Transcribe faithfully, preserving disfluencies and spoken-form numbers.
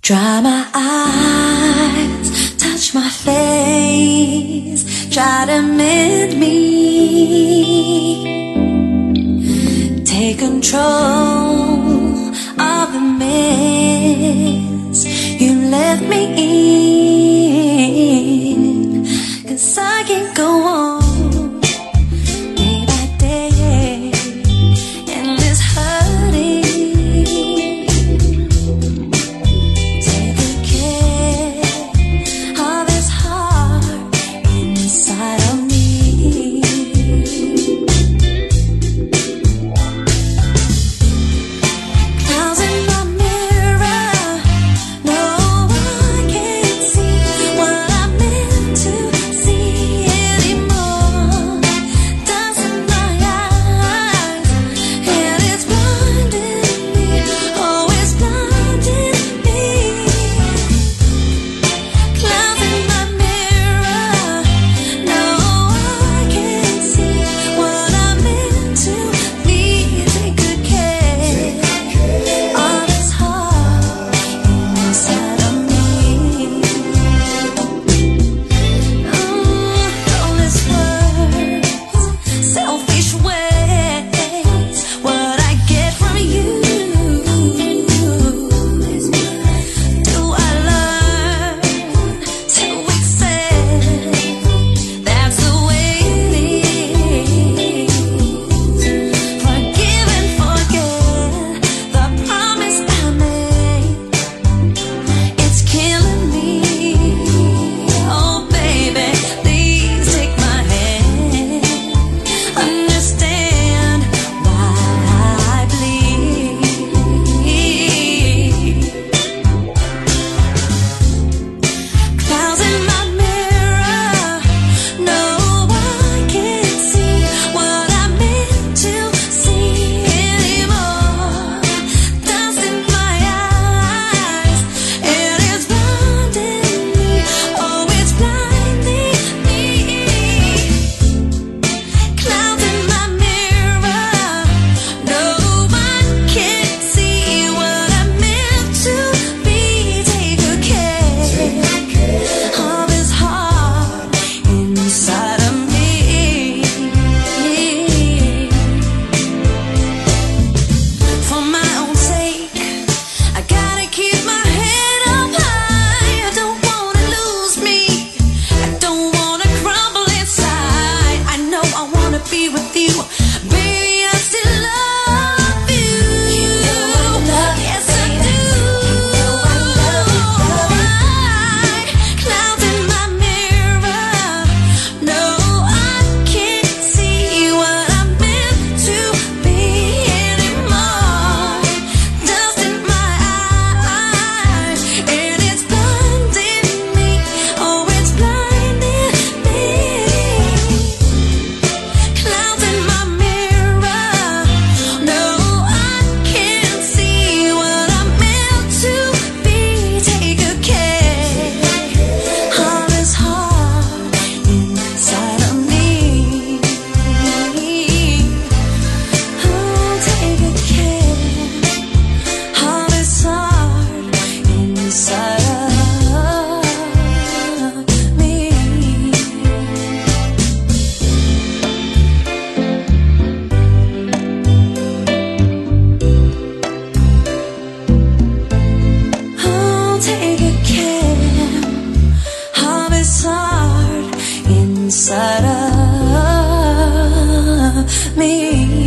Dry my eyes, touch my face, try to mend me. Take control of the mess you left me in, 'cause I can't go on day by day in this hurting. Take good care of this heart inside of me. Clouds in my mirror, no one can see what I'm meant to see anymore. Dust in my eyes, and it's blinding me. Oh, it's blinding me. Clouds in my mirror, no one can see what I'm meant to be. Take good care of this heart inside of me. All this words, selfish ways, what I get from you. Do I learn to accept that's the way it is? Forgive and forget the promise I made. It's killing me. Oh baby, please take my hand. Understand why I bleed. Clouds in my mirror, no one can see what I'm meant to see anymore. Dust in my eyes, and it's blinding me. Oh, it's blinding me. Clouds in my mirror, no one can see what I'm meant to be. Take good care of this heart inside of me. For my own sake, I gotta keep my head up high. I don't wanna lose me. I don't wanna crumble inside. I know I wanna be with you. Baby, I still love you. Yes, I do. Clouds in my mirror, no, I can't see what I'm meant to be anymore. Dust in my eyes, and it's blinding me. Oh, it's blinding me. Clouds in my mirror, no, I can't see what I'm meant to be. Take good care of this heart inside of me. Oh, take good care of this heart inside of me. Oh, take good care of his heart inside of me.